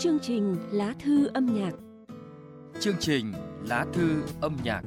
Chương trình Lá thư âm nhạc. Chương trình Lá thư âm nhạc.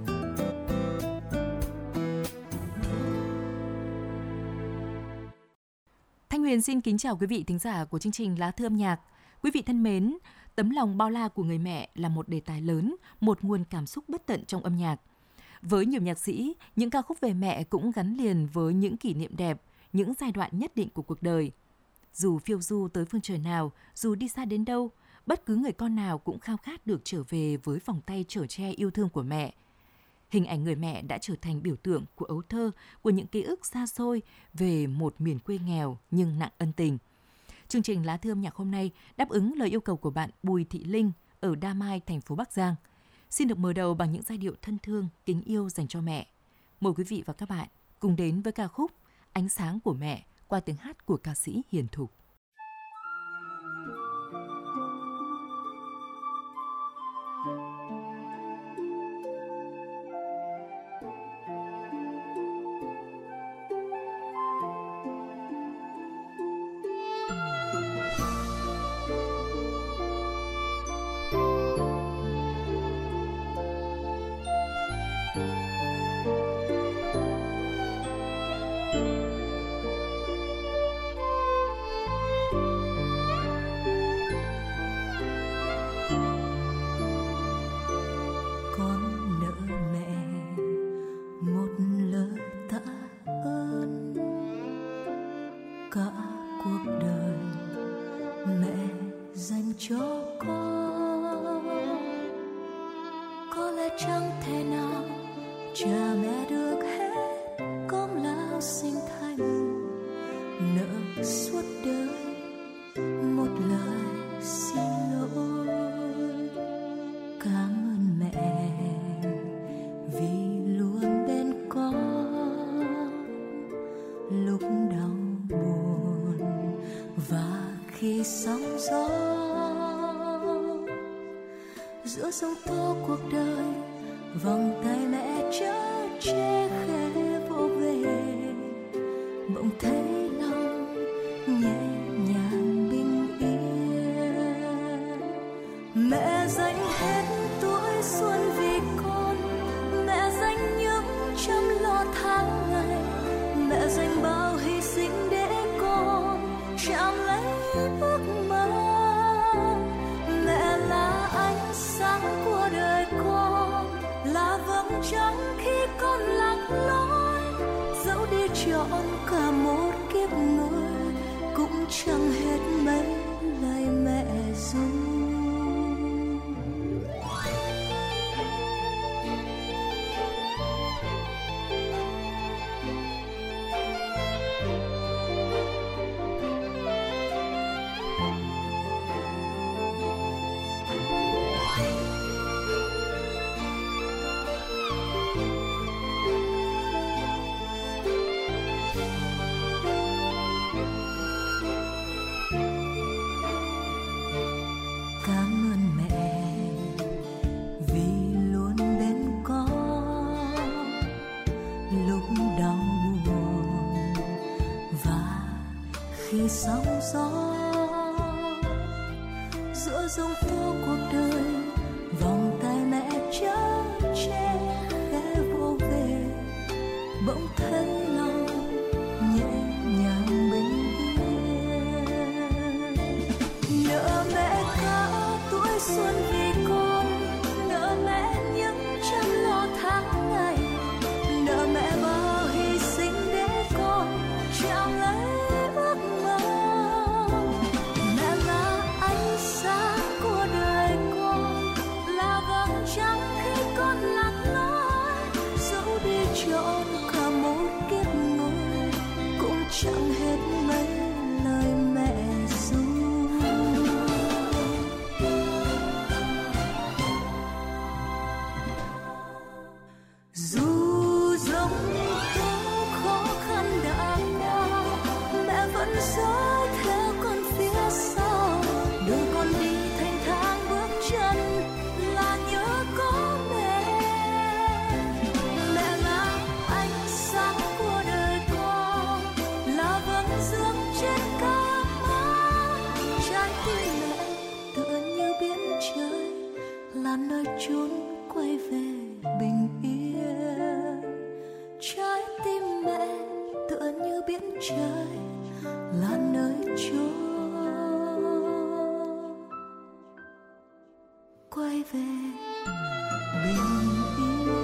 Thanh Huyền xin kính chào quý vị thính giả của chương trình Lá thư âm nhạc. Quý vị thân mến, tấm lòng bao la của người mẹ là một đề tài lớn, một nguồn cảm xúc bất tận trong âm nhạc. Với nhiều nhạc sĩ, những ca khúc về mẹ cũng gắn liền với những kỷ niệm đẹp, những giai đoạn nhất định của cuộc đời. Dù phiêu du tới phương trời nào, dù đi xa đến đâu, bất cứ người con nào cũng khao khát được trở về với vòng tay chở che yêu thương của mẹ. Hình ảnh người mẹ đã trở thành biểu tượng của ấu thơ, của những ký ức xa xôi về một miền quê nghèo nhưng nặng ân tình. Chương trình Lá thư âm nhạc hôm nay đáp ứng lời yêu cầu của bạn Bùi Thị Linh ở Đa Mai, thành phố Bắc Giang. Xin được mở đầu bằng những giai điệu thân thương, kính yêu dành cho mẹ. Mời quý vị và các bạn cùng đến với ca khúc Ánh sáng của mẹ qua tiếng hát của ca sĩ Hiền Thục. Giữa sóng tố cuộc đời, vòng tay mẹ chở che khẽ vỗ về, bỗng thấy lòng nhẹ nhàng bình yên. Mẹ dành hết tuổi xuân vì con, mẹ dành những chăm lo tháng ngày, mẹ dành bao hy sinh để con chạm lấy ước mơ. Mẹ là ánh sáng của đời con, là vầng trăng khi con lạc lối. Dẫu đi trọn cả một kiếp người, cũng chẳng hết mấy lời mẹ ru. Sóng gió giữa giông tố cuộc đời, vòng tay mẹ chở che khẽ vỗ về, bỗng thấy lòng nhẹ nhàng bình yên. Nợ mẹ cả tuổi xuân vì con, nợ mẹ những chăm lo tháng ngày, nợ mẹ bao hy sinh để con chạm lấy ước mơ. Mẹ là ánh sáng của đời con, là vầng trăng khi con lạc lối. Dẫu đi trọn cả một kiếp người, cũng chẳng hết mấy lời mẹ ru. Dù dòng tố khó khăn đã qua, mẹ vẫn dõi theo con phía sau. Đường con đi thanh thang bước chân, là nhớ có mẹ. Mẹ là ánh sáng của đời con, là vầng dương trên cánh má. Trái tim mẹ tựa là nơi chốn quay về bình yên. Trái tim mẹ tựa như biển trời, là nơi chốn quay về bình yên.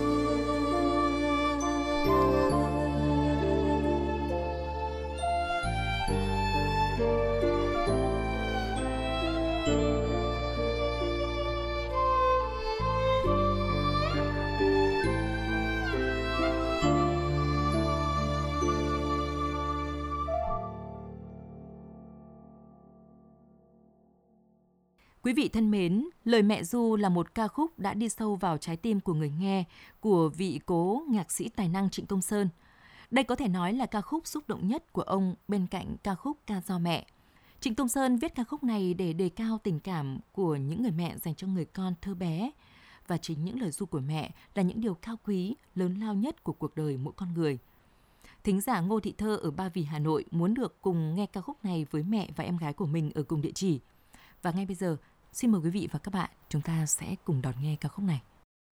Quý vị thân mến, Lời Mẹ Ru là một ca khúc đã đi sâu vào trái tim của người nghe của vị cố nhạc sĩ tài năng Trịnh Công Sơn. Đây có thể nói là ca khúc xúc động nhất của ông bên cạnh ca khúc Ca do mẹ. Trịnh Công Sơn viết ca khúc này để đề cao tình cảm của những người mẹ dành cho người con thơ bé. Và chính những lời ru của mẹ là những điều cao quý, lớn lao nhất của cuộc đời mỗi con người. Thính giả Ngô Thị Thơ ở Ba Vì, Hà Nội muốn được cùng nghe ca khúc này với mẹ và em gái của mình ở cùng địa chỉ. Và ngay bây giờ, xin mời quý vị và các bạn, chúng ta sẽ cùng đón nghe ca khúc này.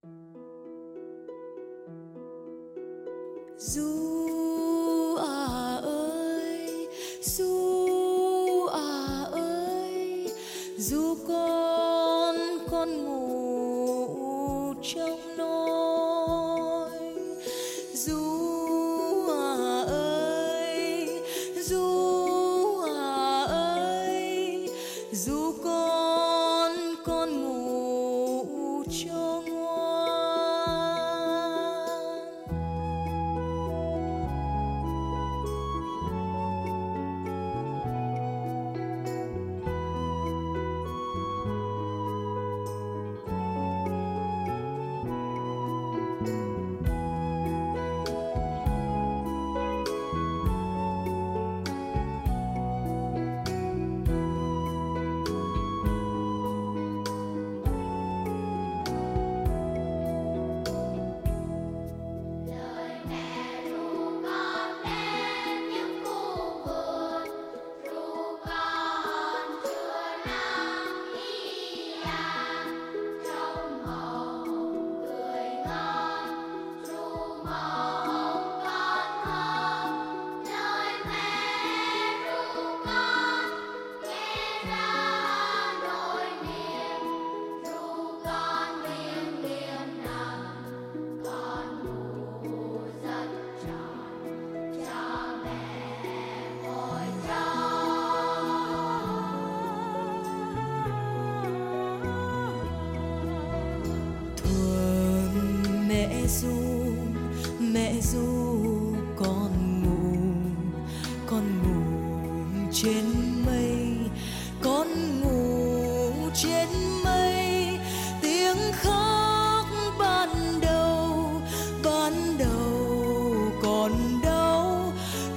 Du à ơi, du à ơi, du con ngủ trong nôi. Du à ơi, du à ơi, du con ngủ cho ngoan. Mẹ ru con ngủ trên mây, con ngủ trên mây. Tiếng khóc ban đầu còn đau, còn đau.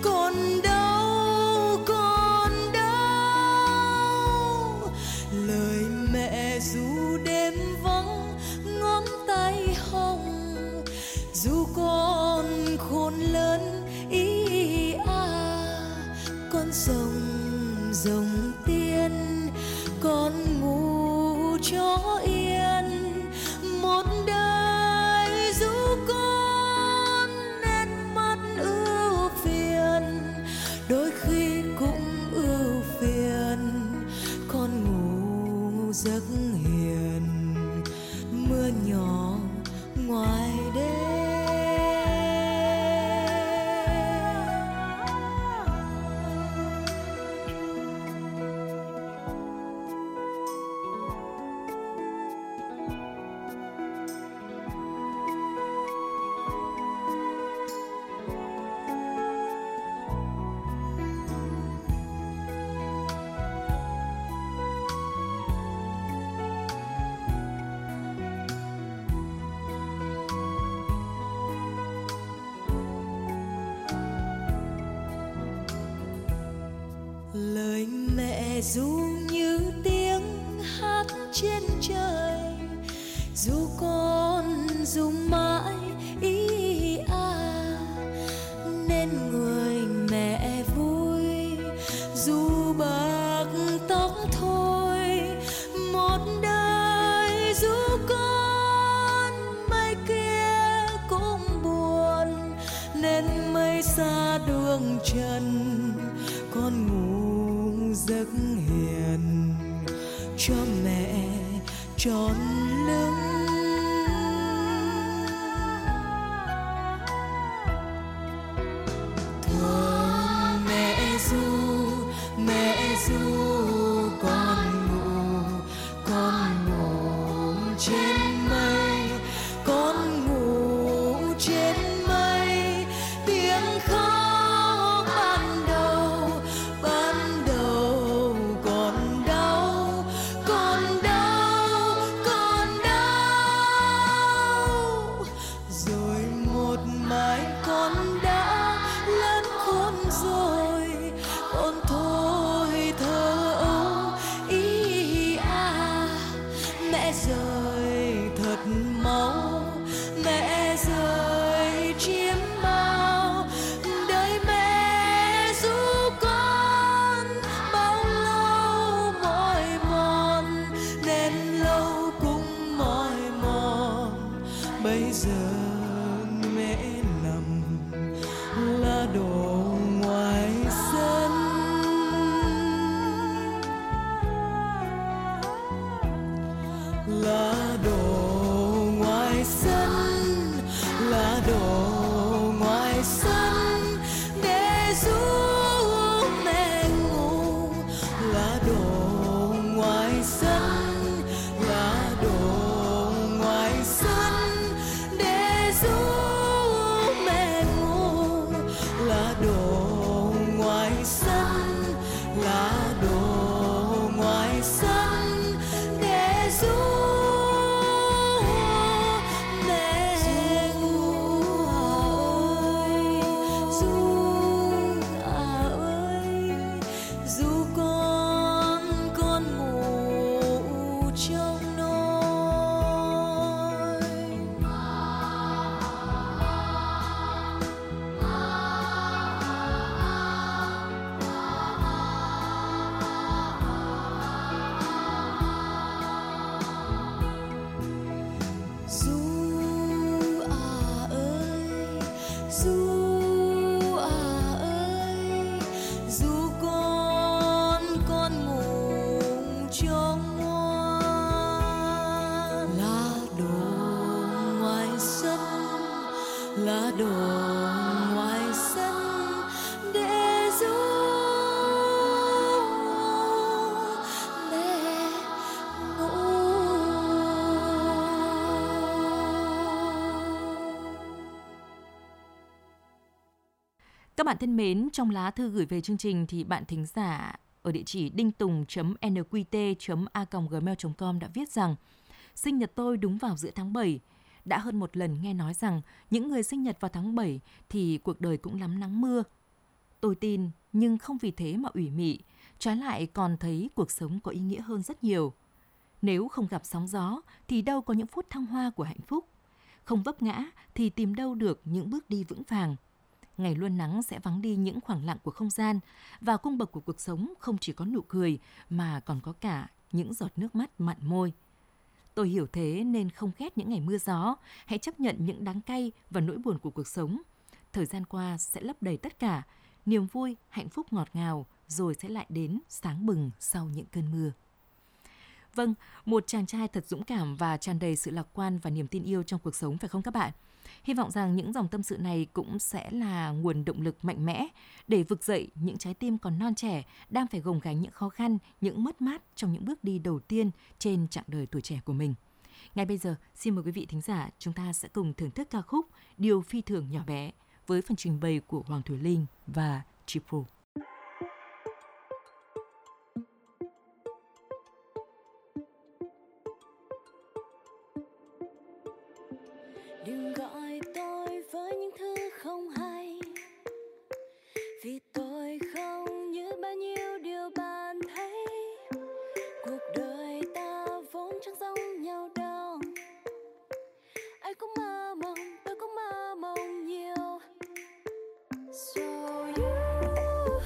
Lời mẹ ru đêm vắng ngón tay hồng, dù con khôn lớn ý con rồng tiên, con ngủ cho yên một đời. Dù con nên mắt ưu phiền, đôi khi cũng ưu phiền, con ngủ giấc hiền, mưa nhỏ ngoài đêm. Lời mẹ ru như tiếng hát trên trời, dù con dùng mãi ý nên người mẹ vui. Dù bạc tóc thôi một đời, dù con chân, con ngủ giấc hiền cho mẹ tròn lưng. Thương mẹ ru con ngủ trên mây, con ngủ trên mây. Tiếng khóc ban đầu còn đau, rồi một mai con đã lớn khôn rồi, con thôi thơ ấu ý à. Mẹ rơi thật máu, mẹ rơi chiếm bao, đời mẹ ru con bao lâu mỏi mòn, nên lâu cũng mỏi mòn. Bây giờ mẹ nằm lá đổ ngoài sân, lá đổ ngoài sân, lá đổ ngoài sân để ru mẹ ngủ. Lá đổ ngoài sân, lá đổ ngoài sân để ru mẹ ngủ. Lá đổ ngoài sân, lá đổ ngoài sân để ru mẹ ngủ. Ơi ru con ngủ trong nôi. Ru con ngủ trong ngoan. Lá đổ ngoài sân, lá đổ ngoài sân để ru mẹ ngủ. Các bạn thân mến, trong lá thư gửi về chương trình thì bạn thính giả ở địa chỉ đinh-tùng.nqt.a@gmail.com đã viết rằng: sinh nhật tôi đúng vào giữa tháng 7. Đã hơn một lần nghe nói rằng những người sinh nhật vào tháng 7 thì cuộc đời cũng lắm nắng mưa. Tôi tin, nhưng không vì thế mà ủy mị, trái lại còn thấy cuộc sống có ý nghĩa hơn rất nhiều. Nếu không gặp sóng gió thì đâu có những phút thăng hoa của hạnh phúc. Không vấp ngã thì tìm đâu được những bước đi vững vàng. Ngày luôn nắng sẽ vắng đi những khoảng lặng của không gian, và cung bậc của cuộc sống không chỉ có nụ cười mà còn có cả những giọt nước mắt mặn môi. Tôi hiểu thế nên không ghét những ngày mưa gió, hãy chấp nhận những đắng cay và nỗi buồn của cuộc sống. Thời gian qua sẽ lấp đầy tất cả, niềm vui, hạnh phúc ngọt ngào, rồi sẽ lại đến sáng bừng sau những cơn mưa. Vâng, một chàng trai thật dũng cảm và tràn đầy sự lạc quan và niềm tin yêu trong cuộc sống, phải không các bạn? Hy vọng rằng những dòng tâm sự này cũng sẽ là nguồn động lực mạnh mẽ để vực dậy những trái tim còn non trẻ đang phải gồng gánh những khó khăn, những mất mát trong những bước đi đầu tiên trên chặng đời tuổi trẻ của mình. Ngay bây giờ, xin mời quý vị thính giả, chúng ta sẽ cùng thưởng thức ca khúc Điều phi thường nhỏ bé với phần trình bày của Hoàng Thùy Linh và Triple. Đừng gọi tôi với những thứ không hay, vì tôi không như bao nhiêu điều bạn thấy. Cuộc đời ta vốn chẳng giống nhau đâu, ai cũng mơ mộng, tôi cũng mơ mộng nhiều. So you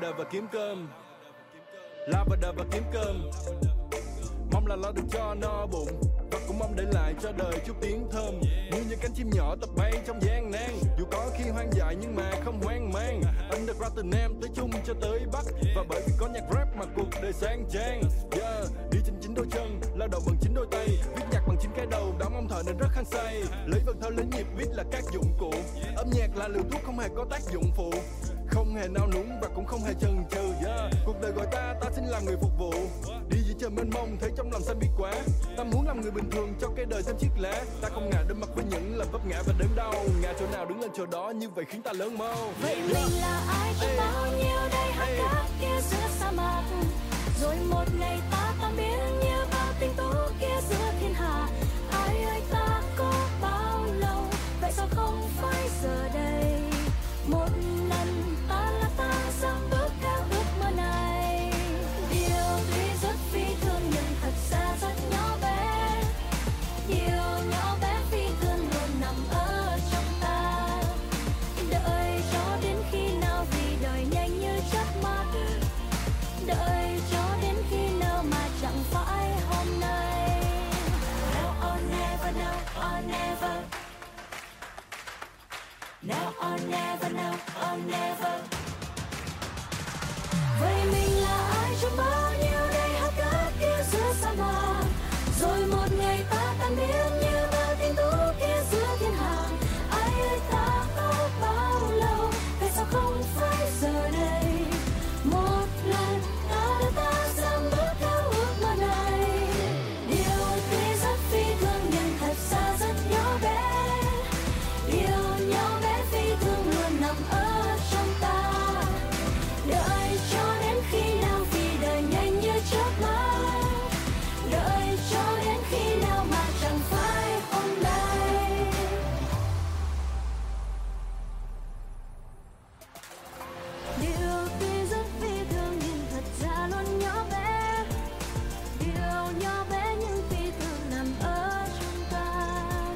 đời và kiếm cơm, lao vào đời và kiếm cơm. Mong là lo được cho no bụng, và cũng mong để lại cho đời chút tiếng thơm. Như những cánh chim nhỏ tập bay trong gian nan, dù có khi hoang dại nhưng mà không hoang mang. Anh được ra từ Nam tới Trung cho tới Bắc, và bởi vì có nhạc rap mà cuộc đời sang trang. Yeah, đi trên chính đôi chân, lao động bằng chính đôi tay, viết nhạc bằng chính cái đầu, đóng ông thợ nên rất hăng say. Lấy vần thơ lấy nhịp viết là các dụng cụ, âm nhạc là liều thuốc không hề có tác dụng phụ, không hề nao núng và cũng không hề chần chừ. Yeah, cuộc đời gọi ta, ta xin làm người phục vụ. Đi dưới trời mênh mông, thấy trong lòng xanh biết quá. Ta muốn làm người bình thường cho cái đời thêm chiếc lá. Ta không ngại đối mặt với những lần vấp ngã và đớn đau. Ngã chỗ nào đứng lên chỗ đó, như vậy khiến ta lớn mơ. Vậy mình là ai trong bao nhiêu đây hát cát kia giữa sa mạc? Rồi một ngày ta tan biến như bao tinh tú kia giữa thiên hà. Ai ơi ta có bao lâu, vậy sao không phải giờ đây? Một lần ta là ta dám bước theo ước mơ này. Điều tuy rất phi thường nhưng thật ra rất nhỏ bé. Điều nhỏ bé phi thường luôn nằm ở trong ta. Đợi cho đến khi nào vì đời nhanh như chớp mắt. Đợi cho đến khi nào mà chẳng phải hôm nay. Now or never, now or never. Now or never, now or never. Vậy mình là ai trong bao nhiêu đây hát cát kia giữa sa mạc? Rồi một ngày ta tan biến như bao tinh tú kia giữa thiên hà. Ai ơi ta có bao lâu, tại sao không phải giờ đây? Một lần ta đã ta dám bước theo ước mơ này. Điều tuy rất phi thường nhưng thật ra rất nhỏ bé. Điều nhỏ bé phi thường luôn nằm ở trong ta. Đợi cho đến khi nào vì đời nhanh như chớp mắt. Đợi cho đến khi nào mà chẳng phải hôm nay. Điều tuy rất phi thường nhưng thật ra luôn nhỏ bé. Điều nhỏ bé nhưng phi thường nằm ở trong ta.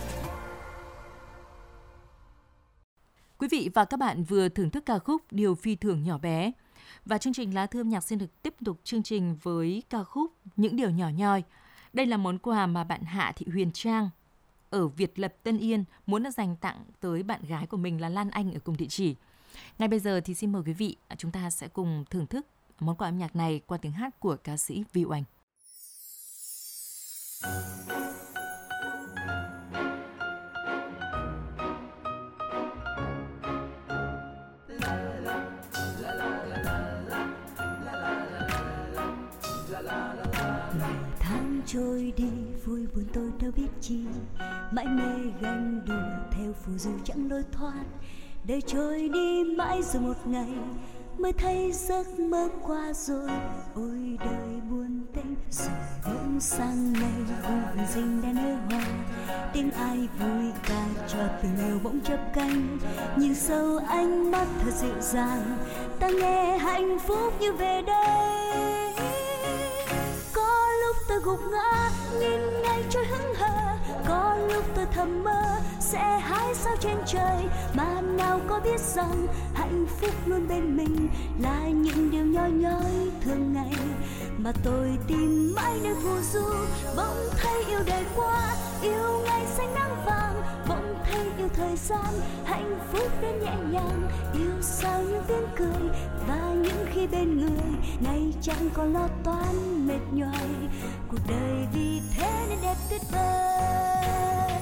Quý vị và các bạn vừa thưởng thức ca khúc Điều phi thường nhỏ bé. Và chương trình Lá Thư âm nhạc xin được tiếp tục chương trình với ca khúc Những điều nhỏ nhoi. Đây là món quà mà bạn Hạ Thị Huyền Trang ở Việt Lập Tân Yên muốn dành tặng tới bạn gái của mình là Lan Anh ở cùng địa chỉ. Ngay bây giờ thì xin mời quý vị, chúng ta sẽ cùng thưởng thức món quà âm nhạc này qua tiếng hát của ca sĩ Vi Oanh. Tháng trôi đi vui buồn tôi đâu biết chi, mãi mê ganh đùa theo phù du chẳng lối thoát. Đời trôi đi mãi rồi một ngày mới thấy giấc mơ qua rồi. Ôi đời buồn tênh rồi bỗng sang ngày vui rình đèn nở hoa. Tiếng ai vui ca cho tình yêu bỗng chớp cánh, nhìn sâu ánh mắt thật dịu dàng. Ta nghe hạnh phúc như về đây. Có lúc tôi gục ngã nhìn ngày trôi hững hờ, có lúc tôi thầm mơ sẽ hái sao trên trời. Mà nào có biết rằng hạnh phúc luôn bên mình là những điều nhỏ nhoi thường ngày. Mà tôi tìm mãi nơi phù du, bỗng thấy yêu đời qua, yêu ngày xanh nắng vàng. Bỗng thấy yêu thời gian, hạnh phúc đến nhẹ nhàng. Yêu sao những tiếng cười và những khi bên người, ngày chẳng còn lo toan mệt nhoài. Cuộc đời vì thế nên đẹp tuyệt vời.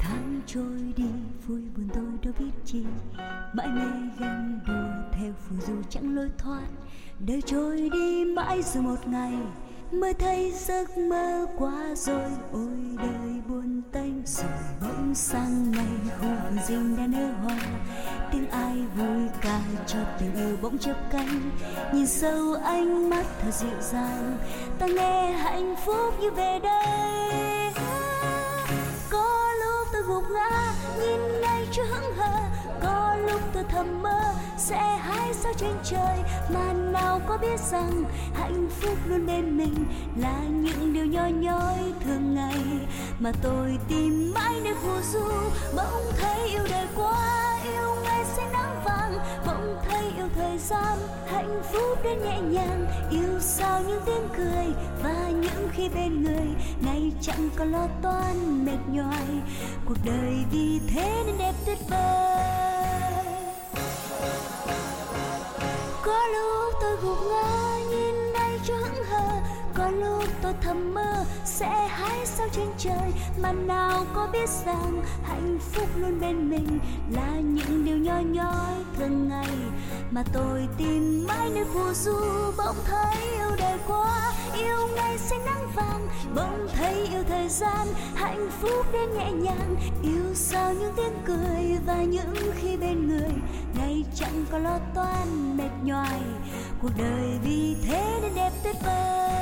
trôi đi vui buồn tôi đâu biết chi, mãi mê ganh đùa theo phù du dù chẳng lối thoát. Đời trôi đi mãi rồi một ngày mới thấy giấc mơ qua rồi. Ôi đời buồn tênh rồi bỗng sang ngày khu vườn rình đã nở hoa. Tiếng ai vui ca cho tình yêu bỗng chớp cánh. Nhìn sâu ánh mắt thật dịu dàng, ta nghe hạnh phúc như về đây. Có lúc tôi gục ngã nhìn ngay chưa hững hờ, có lúc tôi thầm mơ sẽ hái sao trên trời. Mà nào có biết rằng hạnh phúc luôn bên mình là những điều nhỏ nhói thường ngày mà tôi tìm mãi nơi phù du. Bỗng thấy yêu đời quá, yêu ngày sẽ nắng vàng, bỗng thấy yêu thời gian, hạnh phúc đến nhẹ nhàng. Yêu sao những tiếng cười và những khi bên người ngày chẳng còn lo toan mệt nhoài. Cuộc đời vì thế nên đẹp tuyệt vời. Có lúc tôi gục ngã nhìn ngay chưa hững hờ, có lúc tôi thầm mơ sẽ hái sao trên trời. Mà nào có biết rằng hạnh phúc luôn bên mình là những điều nhỏ nhói thường ngày mà tôi tìm mãi nơi phù du. Bỗng thấy yêu đời quá, yêu ngày xanh nắng vàng, bỗng thấy yêu thời gian, hạnh phúc đến nhẹ nhàng. Yêu sao những tiếng cười và những khi bên người ngày chẳng có lo toan mệt nhoài. Cuộc đời vì thế nên đẹp tuyệt vời.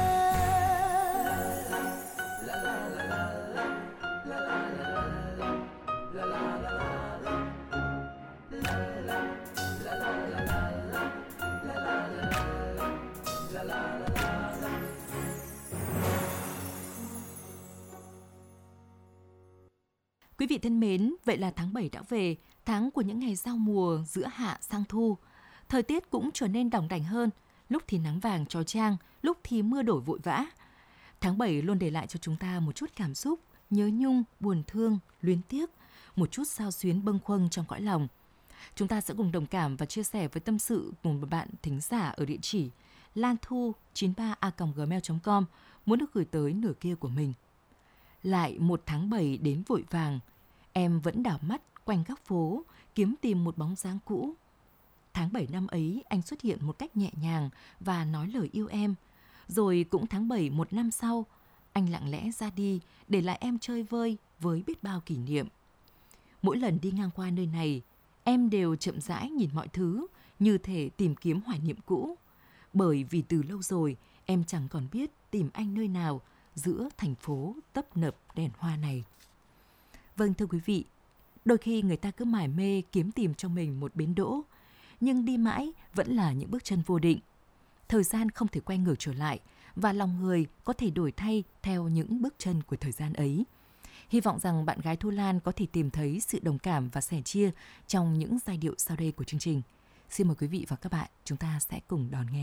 Quý vị thân mến, vậy là tháng 7 đã về, tháng của những ngày giao mùa giữa hạ sang thu. Thời tiết cũng trở nên đỏng đảnh hơn, lúc thì nắng vàng chói chang, lúc thì mưa đổ vội vã. Tháng 7 luôn để lại cho chúng ta một chút cảm xúc, nhớ nhung, buồn thương, luyến tiếc, một chút xao xuyến bâng khuâng trong cõi lòng. Chúng ta sẽ cùng đồng cảm và chia sẻ với tâm sự của một bạn thính giả ở địa chỉ lanthu93a@gmail.com muốn được gửi tới nửa kia của mình. Lại một tháng 7 đến vội vàng, em vẫn đảo mắt quanh góc phố, kiếm tìm một bóng dáng cũ. Tháng 7 năm ấy, anh xuất hiện một cách nhẹ nhàng và nói lời yêu em. Rồi cũng tháng 7 một năm sau, anh lặng lẽ ra đi, để lại em chơi vơi với biết bao kỷ niệm. Mỗi lần đi ngang qua nơi này, em đều chậm rãi nhìn mọi thứ, như thể tìm kiếm hoài niệm cũ. Bởi vì từ lâu rồi, em chẳng còn biết tìm anh nơi nào giữa thành phố tấp nập đèn hoa này. Vâng thưa quý vị, đôi khi người ta cứ mải mê kiếm tìm cho mình một bến đỗ, nhưng đi mãi vẫn là những bước chân vô định. Thời gian không thể quay ngược trở lại và lòng người có thể đổi thay theo những bước chân của thời gian ấy. Hy vọng rằng bạn gái Thu Lan có thể tìm thấy sự đồng cảm và sẻ chia trong những giai điệu sau đây của chương trình. Xin mời quý vị và các bạn, chúng ta sẽ cùng đón nghe.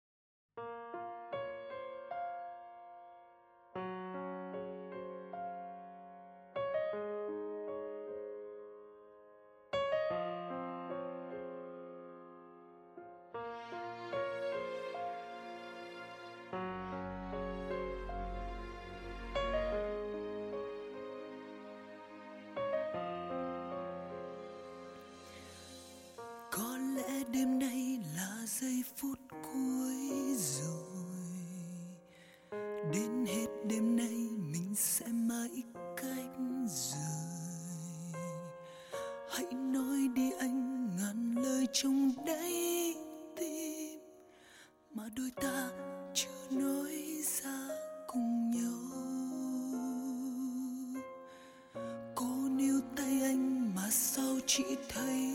Có lẽ đêm nay là giây phút cuối rồi, đến hết đêm nay mình sẽ mãi cách rời. Hãy nói đi anh ngàn lời trong đáy tim mà đôi ta chưa nói ra cùng nhau. Cô níu tay anh mà sao chỉ thấy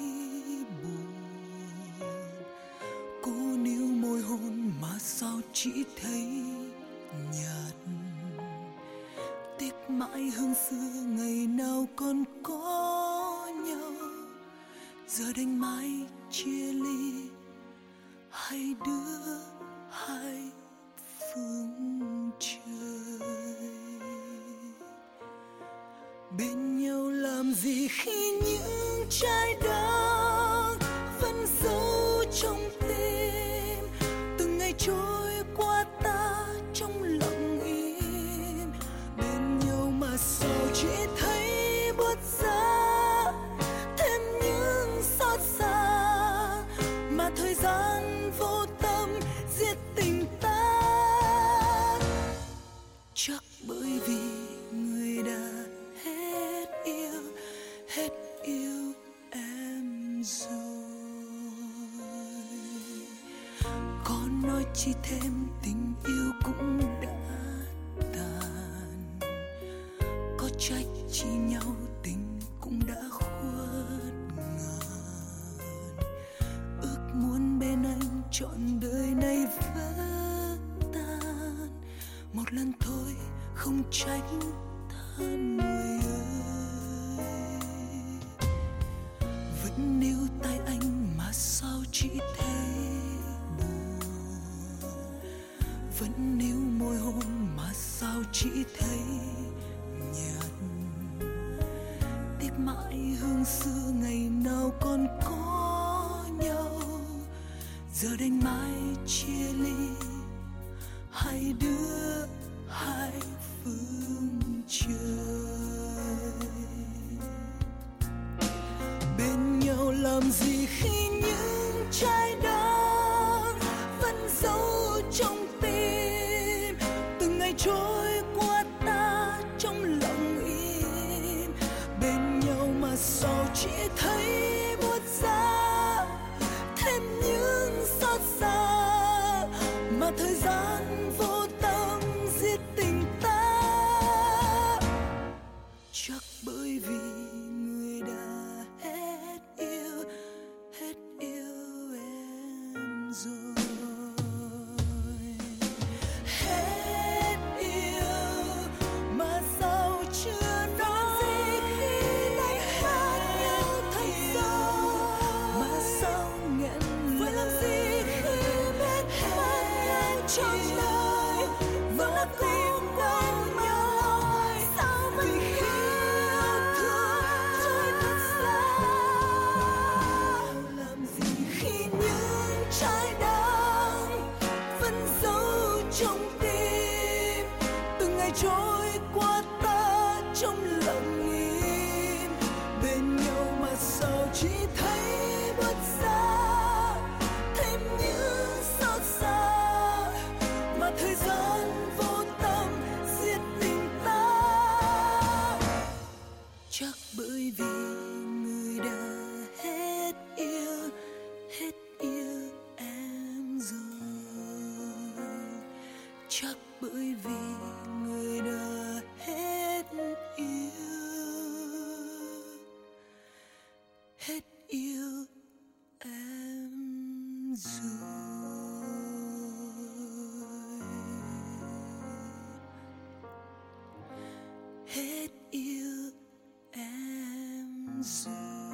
mà sao chỉ thấy nhạt. Tiếc mãi hương xưa ngày nào còn có nhau, giờ đành mãi chia ly, hai đứa hai phương trời. Bên nhau làm gì khi những trái đắng vẫn giấu trong tim, từng ngày trôi qua ta trong lặng im. Bên nhau mà sao chỉ thấy buốt giá, thêm những xót xa mà thời gian chỉ thêm tình yêu cũng đã tàn. Có trách chi nhau tình cũng đã khuất ngàn. Ước muốn bên anh trọn đời này vỡ tan. Một lần thôi không trách than người ơi. Vẫn níu tay anh mà sao chỉ thấy buồn. Vẫn níu môi hôn mà sao chỉ thấy nhạt. Tiếc mãi hương xưa ngày nào còn có nhau. Giờ đành mãi chia ly, hai đứa hai phương trời. Bên nhau làm gì khi những trái đắng vẫn giấu trong tim. Từng ngày trôi qua ta trong lặng im. Bên nhau mà sao chỉ thấy buốt giá, thêm những xót xa mà thời gian vô tâm giết tình ta. Chắc bởi vì người đã hết yêu em rồi. Hết yêu mà sao chưa nói gì khi lại khác nhau thật sâu. Mà sao nghẹn phải làm gì khi biết khác nhau trong đời. Vẫn đã tìm đâu nhau. Sao vẫn khi yêu thương rồi thật xa. Làm gì khi những trái đắng vẫn giấu trong tim. Từng ngày trôi qua ta trong lặng im. Bên nhau mà sao chỉ thấy buốt giá, thêm những xót xa mà thời gian vô tâm giết tình ta. Chắc bởi vì người đã hết yêu em rồi. Chắc bởi vì người đã hết yêu em rồi. Hết yêu em rồi.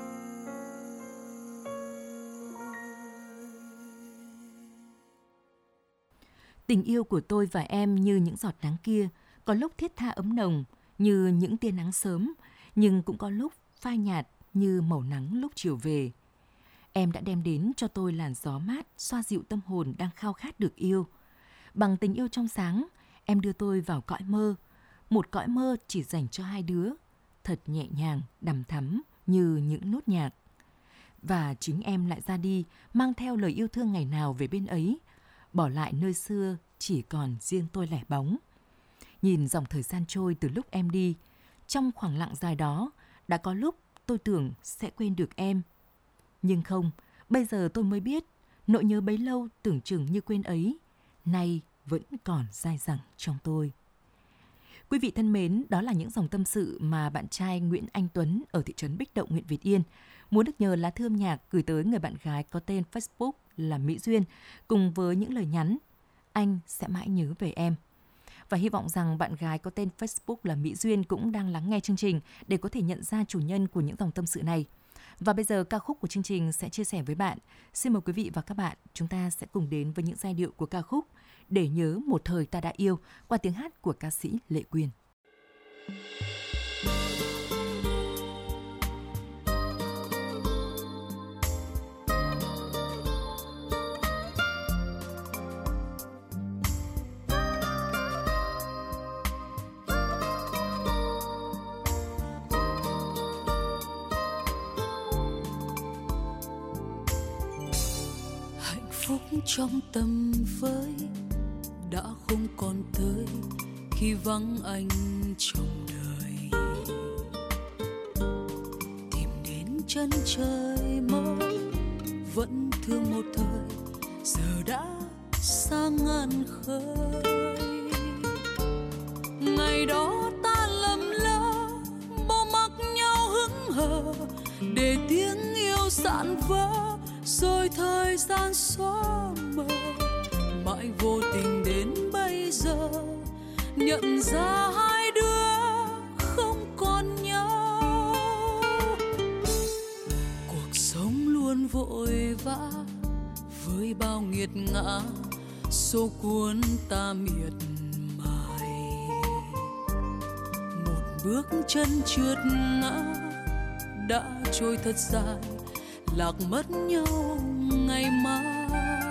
Tình yêu của tôi và em như những giọt nắng kia, có lúc thiết tha ấm nồng như những tia nắng sớm, nhưng cũng có lúc phai nhạt như màu nắng lúc chiều về. Em đã đem đến cho tôi làn gió mát, xoa dịu tâm hồn đang khao khát được yêu. Bằng tình yêu trong sáng, em đưa tôi vào cõi mơ, một cõi mơ chỉ dành cho hai đứa, thật nhẹ nhàng, đằm thắm như những nốt nhạc. Và chính em lại ra đi, mang theo lời yêu thương ngày nào về bên ấy, bỏ lại nơi xưa chỉ còn riêng tôi lẻ bóng. Nhìn dòng thời gian trôi từ lúc em đi, trong khoảng lặng dài đó, đã có lúc tôi tưởng sẽ quên được em. Nhưng không, bây giờ tôi mới biết, nỗi nhớ bấy lâu tưởng chừng như quên ấy, nay vẫn còn dai dẳng trong tôi. Quý vị thân mến, đó là những dòng tâm sự mà bạn trai Nguyễn Anh Tuấn ở thị trấn Bích Động, huyện Việt Yên muốn được nhờ lá thư âm nhạc gửi tới người bạn gái có tên Facebook là Mỹ Duyên, cùng với những lời nhắn: anh sẽ mãi nhớ về em. Và hy vọng rằng bạn gái có tên Facebook là Mỹ Duyên cũng đang lắng nghe chương trình để có thể nhận ra chủ nhân của những dòng tâm sự này. Và bây giờ ca khúc của chương trình sẽ chia sẻ với bạn. Xin mời quý vị và các bạn, chúng ta sẽ cùng đến với những giai điệu của ca khúc Để nhớ một thời ta đã yêu qua tiếng hát của ca sĩ Lệ Quyên. Trong tầm với đã không còn tới khi vắng anh trong đời. Tìm đến chân trời mới vẫn thương một thời, giờ đã xa ngàn khơi. Ngày đó ta lầm lỡ bỏ mặc nhau hững hờ, để tiếng yêu dạn vỡ rồi thời gian xóa mờ. Mãi vô tình đến bây giờ nhận ra hai đứa không còn nhau. Cuộc sống luôn vội vã với bao nghiệt ngã, số cuốn ta miệt mài. Một bước chân trượt ngã đã trôi thật dài, lạc mất nhau ngày mai.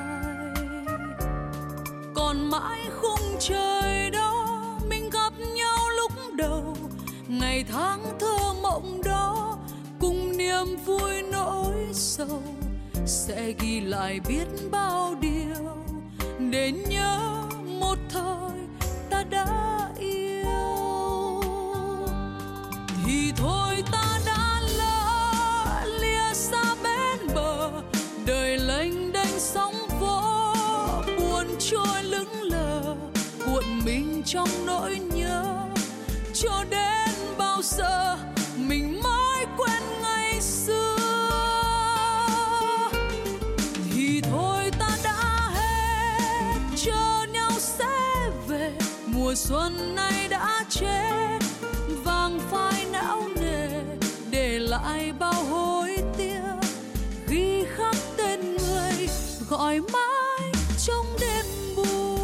Còn mãi khung trời đó mình gặp nhau lúc đầu, ngày tháng thơ mộng đó cùng niềm vui nỗi sầu, sẽ ghi lại biết bao điều để nhớ một thời ta đã yêu. Thì thôi ta đã lỡ lìa xa bên bờ, đời lênh đênh sóng vỗ buồn trôi lững lờ, cuộn mình trong nỗi nhớ. Cho đến bao giờ mình mới quên ngày xưa. Thì thôi ta đã hết, chờ nhau sẽ về. Mùa xuân này đã chết, vàng phai não nề, để lại bao hối tiếc. Ghi khắc tên người gọi mãi trong đêm buồn.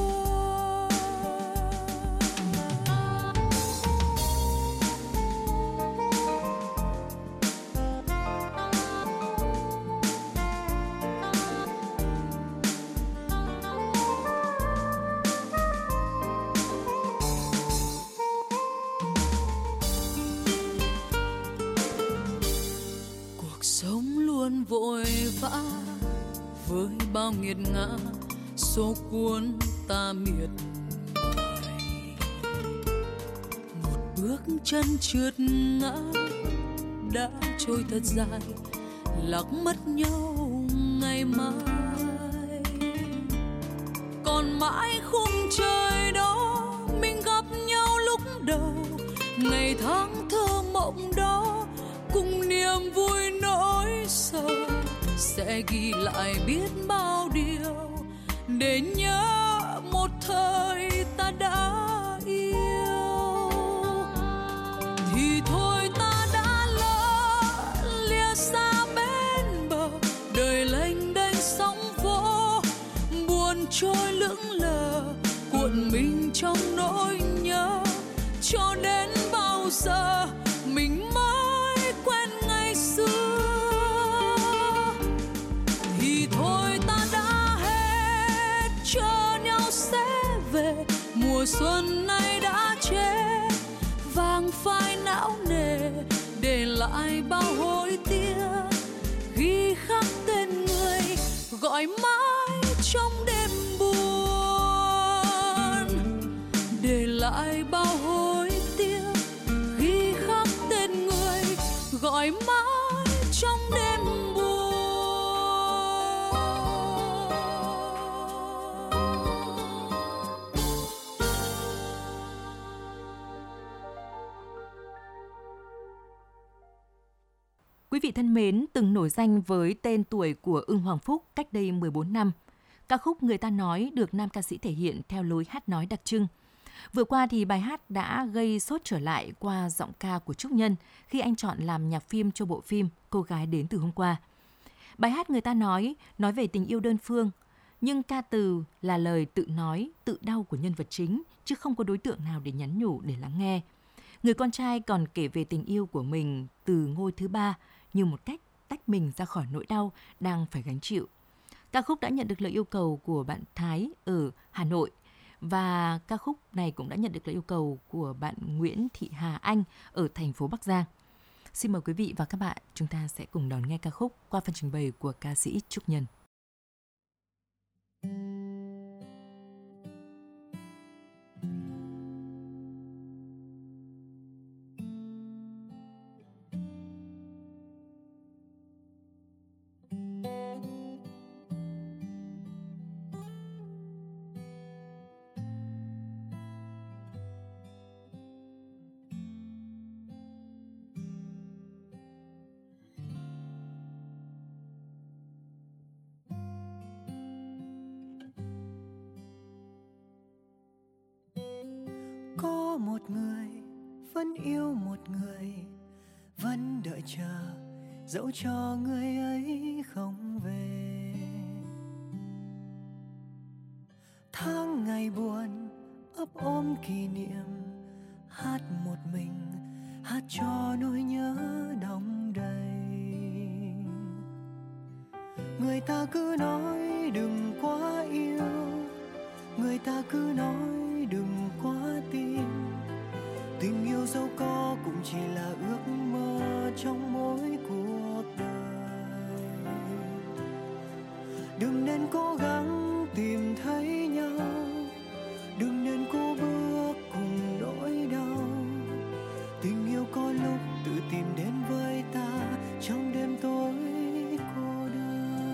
Cuộc sống luôn vội vã với bao nghiệt ngã, số cuốn ta miệt mài. Một bước chân trượt ngã đã trôi thật dài, lạc mất nhau ngày mai. Còn mãi khung trời đó mình gặp nhau lúc đầu, ngày tháng thơ mộng đó cùng niềm vui nỗi sầu, sẽ ghi lại biết bao điều để nhớ một thời ta đã yêu. Thì thôi ta đã lỡ lìa xa bên bờ, đời lênh đênh sóng vỗ buồn trôi lững lờ, cuộn mình trong nỗi nhớ. Cho đến bao giờ mình mới quên ngày xưa. Thì thôi ta đã hết, chờ nhau sẽ về. Mùa xuân này đã chết, vàng phai não nề, để lại bao hối tiếc. Ghi khắc tên người gọi mãi trong đêm buồn, để lại bao hối tiếc. Ghi khắc tên người gọi mãi trong đêm buồn. Quý vị thân mến, từng nổi danh với tên tuổi của Ưng Hoàng Phúc cách đây 14 năm, ca khúc Người ta nói được nam ca sĩ thể hiện theo lối hát nói đặc trưng. Vừa qua thì bài hát đã gây sốt trở lại qua giọng ca của Trúc Nhân khi anh chọn làm nhạc phim cho bộ phim Cô gái đến từ hôm qua. Bài hát Người ta nói về tình yêu đơn phương, nhưng ca từ là lời tự nói, tự đau của nhân vật chính, chứ không có đối tượng nào để nhắn nhủ, để lắng nghe. Người con trai còn kể về tình yêu của mình từ ngôi thứ ba như một cách tách mình ra khỏi nỗi đau đang phải gánh chịu. Ca khúc đã nhận được lời yêu cầu của bạn Thái ở Hà Nội, và ca khúc này cũng đã nhận được lời yêu cầu của bạn Nguyễn Thị Hà Anh ở thành phố Bắc Giang. Xin mời quý vị và các bạn, chúng ta sẽ cùng đón nghe ca khúc qua phần trình bày của ca sĩ Trúc Nhân. một người vẫn yêu một người, vẫn đợi chờ dẫu cho người ấy không về. Tháng ngày buồn ấp ôm kỷ niệm, hát một mình, hát cho nỗi nhớ đong đầy. Người ta cứ nói đừng quá yêu, người ta cứ nói đừng quá tin. Tình yêu dẫu có cũng chỉ là ước mơ trong mỗi cuộc đời. Đừng nên cố gắng tìm thấy nhau, đừng nên cố bước cùng nỗi đau. Tình yêu có lúc tự tìm đến với ta trong đêm tối cô đơn.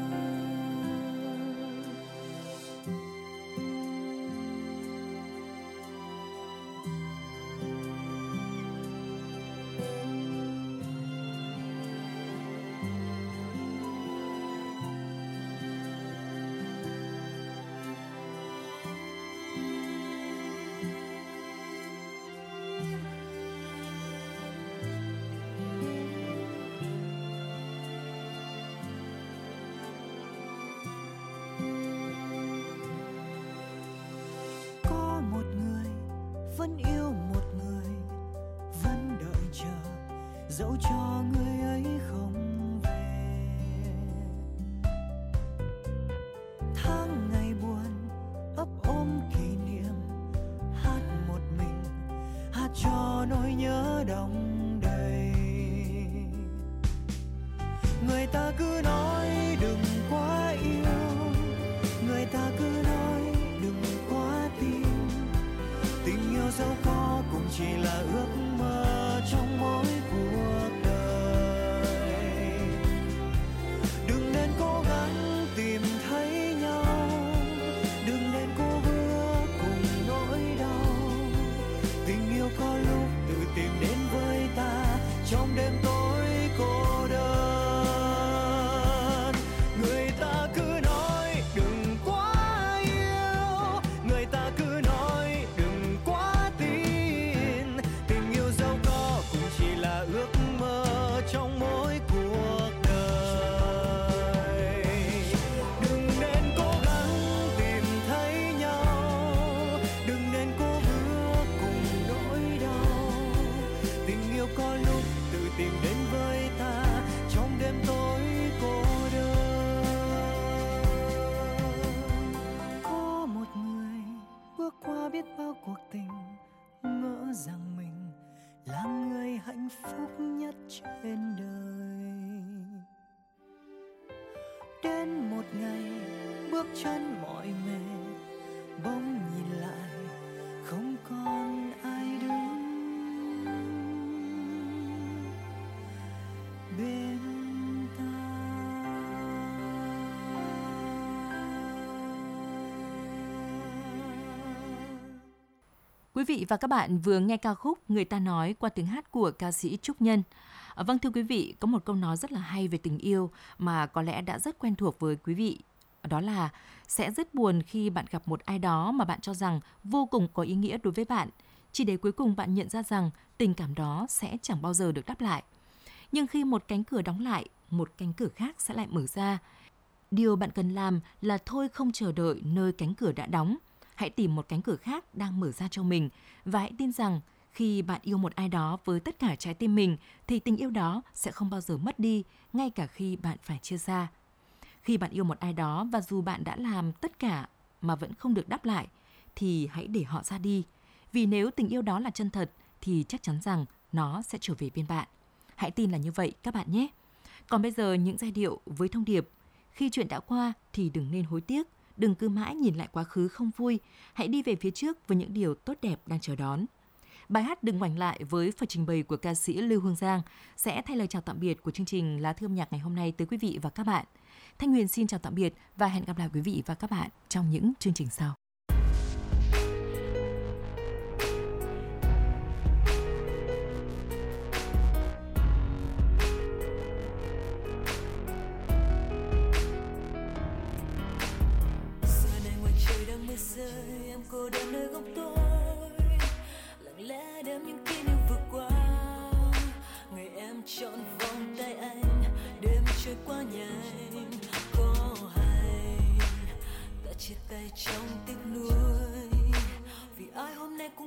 Vẫn yêu một người, vẫn đợi chờ dẫu cho người ấy không về. Tháng ngày buồn ấp ôm kỷ niệm, hát một mình, hát cho nỗi nhớ đong đầy. Người ta cứ nói đừng quá yêu, người ta cứ nói đừng quá tin. Tình yêu dẫu có cũng chỉ là ước mơ trong mỗi cuộc đời. Đừng nên cố gắng tìm thấy nhau, đừng nên cố bước cùng nỗi đau. Tình yêu có lúc tự tìm đến với ta trong đêm tối cô đơn. Người ta cứ nói đừng quá yêu, người ta cứ nói đừng quá tin. Tình yêu dẫu có cũng chỉ là ước mơ trong mỗi cuộc đời. Đừng nên cố gắng tìm thấy nhau, đừng nên cố bước cùng nỗi đau. Tình yêu có lúc tự tìm đến với ta trong đêm tối cô đơn. Có một người bước qua biết bao cuộc tình, ngỡ rằng mình là người hạnh phúc nhất trên đời. Đến một ngày bước chân mỏi mệt, bỗng nhìn lại không còn ai đứng bên ta. Quý vị và các bạn vừa nghe ca khúc Người ta nói qua tiếng hát của ca sĩ Trúc Nhân. Vâng, thưa quý vị, có một câu nói rất là hay về tình yêu mà có lẽ đã rất quen thuộc với quý vị. Đó là sẽ rất buồn khi bạn gặp một ai đó mà bạn cho rằng vô cùng có ý nghĩa đối với bạn, chỉ để cuối cùng bạn nhận ra rằng tình cảm đó sẽ chẳng bao giờ được đáp lại. Nhưng khi một cánh cửa đóng lại, một cánh cửa khác sẽ lại mở ra. Điều bạn cần làm là thôi không chờ đợi nơi cánh cửa đã đóng. Hãy tìm một cánh cửa khác đang mở ra cho mình và hãy tin rằng khi bạn yêu một ai đó với tất cả trái tim mình thì tình yêu đó sẽ không bao giờ mất đi, ngay cả khi bạn phải chia xa. Khi bạn yêu một ai đó và dù bạn đã làm tất cả mà vẫn không được đáp lại thì hãy để họ ra đi. Vì nếu tình yêu đó là chân thật thì chắc chắn rằng nó sẽ trở về bên bạn. Hãy tin là như vậy các bạn nhé. Còn bây giờ những giai điệu với thông điệp: khi chuyện đã qua thì đừng nên hối tiếc, đừng cứ mãi nhìn lại quá khứ không vui, hãy đi về phía trước với những điều tốt đẹp đang chờ đón. Bài hát Đừng ngoảnh lại với phần trình bày của ca sĩ Lưu Hương Giang sẽ thay lời chào tạm biệt của chương trình Lá Thư âm nhạc ngày hôm nay tới quý vị và các bạn. Thanh Huyền xin chào tạm biệt và hẹn gặp lại quý vị và các bạn trong những chương trình sau. Rơi em cô đơn nơi góc tối, lặng lẽ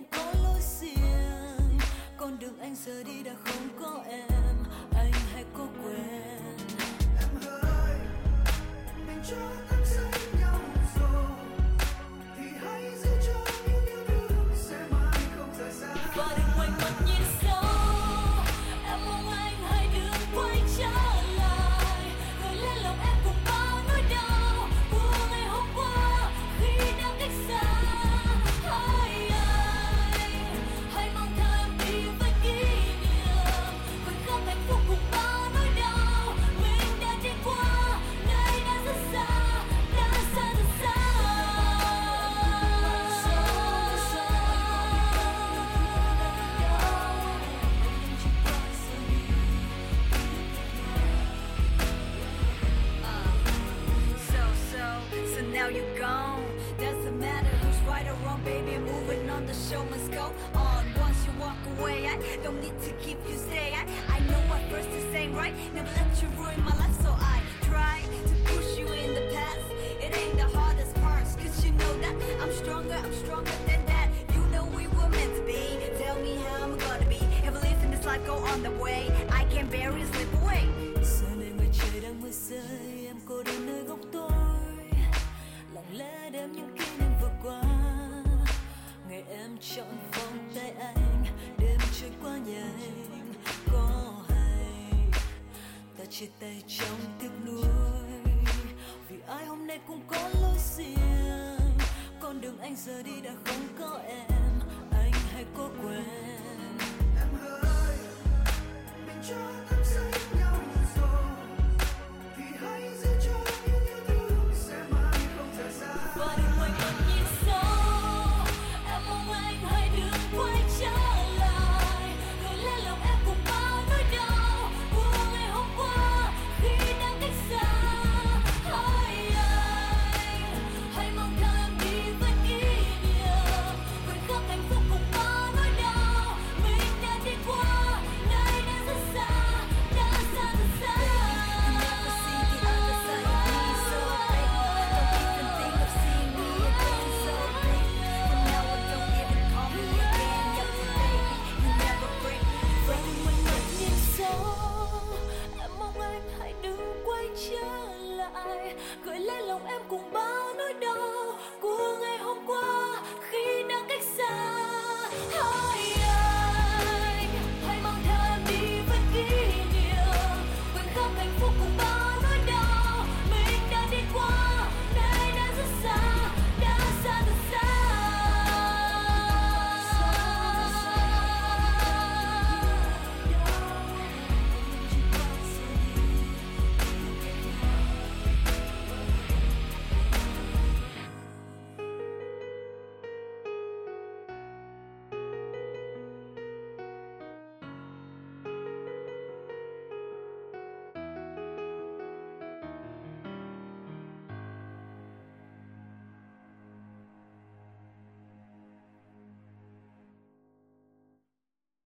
có lối riêng, con đường anh giờ đi đã không có em, anh hãy có quên. Em ơi, mình cho tâm say nhau rồi, thì hãy giữ cho những yêu thương sẽ mãi không rời xa. Và đừng ngoảnh mặt nhìn sau, em mong anh hãy đừng quay trở lại, gợi lên lòng em cùng bao nỗi đau của ngày hôm qua khi đang cách xa. Hãy anh, hãy mang theo em đi với kỷ niệm, khoảnh khắc hạnh phúc cùng bao nỗi đau mình đã đi qua, nơi đã rất xa, đã xa rất xa. So now you're gone. Doesn't matter who's right or wrong, baby. Moving on, the show must go on. Once you walk away, I don't need to keep you stay. I know what first is saying, right? Never let you ruin my life, so I try to push you in the past. It ain't the hardest parts, 'cause you know that I'm stronger than that. You know we were meant to be. Tell me how I'm gonna be. If I live in this life, go on the way. I can't bear it, slip away. Giờ này ngoài trời đang mưa rơi, em cô đơn nơi góc tối, lặng lẽ đếm những kỷ niệm vừa qua. Ngày em chọn vòng tay anh, đêm trôi qua nhanh. Có hay ta chia tay trong tiếc nuối, vì ai hôm nay cũng có lối riêng, con đường anh giờ đi đã không có em,